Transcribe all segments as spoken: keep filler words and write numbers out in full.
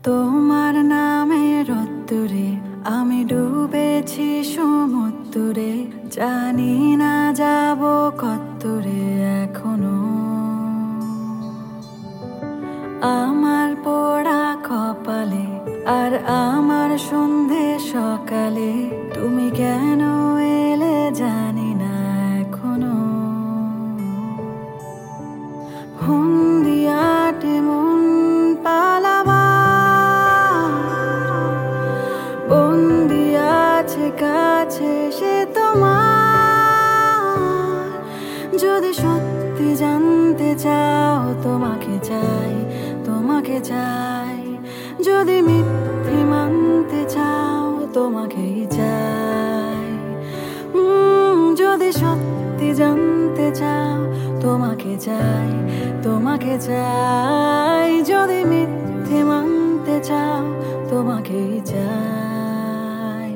তোমার নামের রোদ্দুরে আমি ডুবেছি সমুদ্রে, জানি না যাব কতদূরে এখনো। আমার পোড়া কপালে আর আমার সন্ধে সকালে তুমি কেন এলে জানি না এখনো। ফন্দিয়াটে মন পালাবা বন্দি আছে কাছে সে তোমার। যদি সত্যি জানতে চাও তোমাকে চাই, তোমাকে চাই। যদি মিথ্যে মানতে চাও তোমাকেই চাই। যদি সত্যি জানতে চাও তোমাকে চাই, তোমাকে চাই। যদি মিথ্যে মানতে চাও তোমাকেই চাই।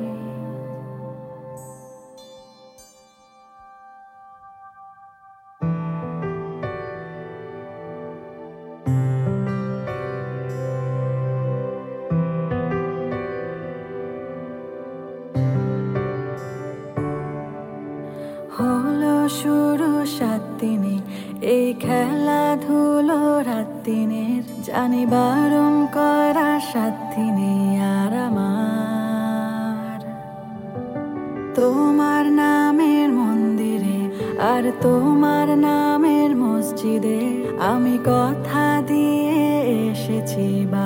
হলো শুরু সাত দিনে এই খেলাধুলো রাত দিনের, জানি বারণ করা সাত দিনে আর আমার। তোমার নামের মন্দিরে আর তোমার নামের মসজিদে আমি কথা দিয়ে এসেছি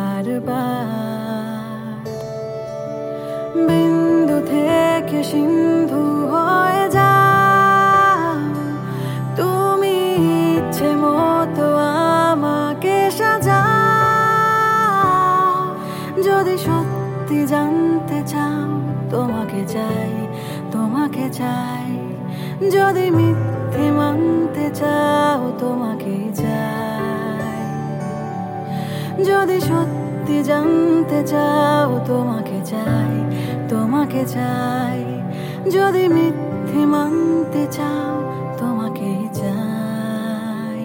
বারবার। বিন্দু থেকে সিন্ধু হয়ে যা তুমি, ইচ্ছে মতো আমাকে সাজাও। যদি সত্যি জানতে চাও তোমাকে চাই, তোমাকে চাই। যদি মিথ্যে মানতে চাও তোমাকে চাই। যদি সত্যি জানতে চাও তোমাকে চাই, তোমাকে চাই। যদি মিথ্যে মানতে চাও তোমাকে চাই।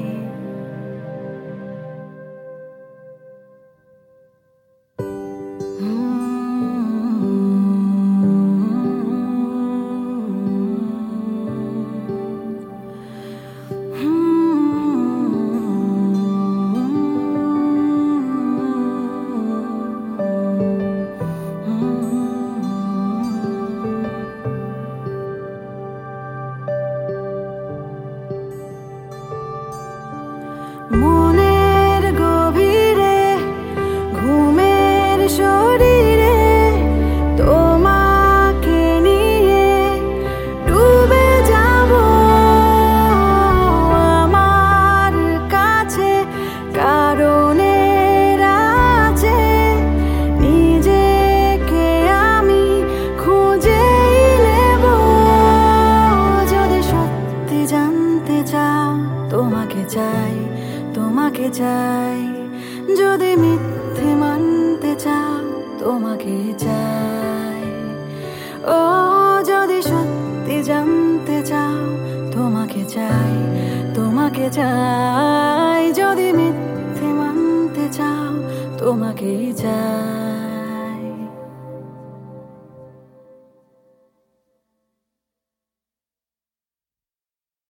মনের গভীরে ঘুমের শরীরে তোমাকে নিয়ে ডুবে যাব আমার কাছে। কারণের আছে নিজেকে আমি খুঁজেই নেব। যদি সত্যি জানতে চাও তোমাকে চাই, তোমাকে চাই। যদি মিথ্যে মানতে চাও তোমাকে চাই। ও যদি সত্যি জানতে চাও তোমাকে চাই, তোমাকে চাই। যদি মিথ্যে মানতে চাও তোমাকে চাই।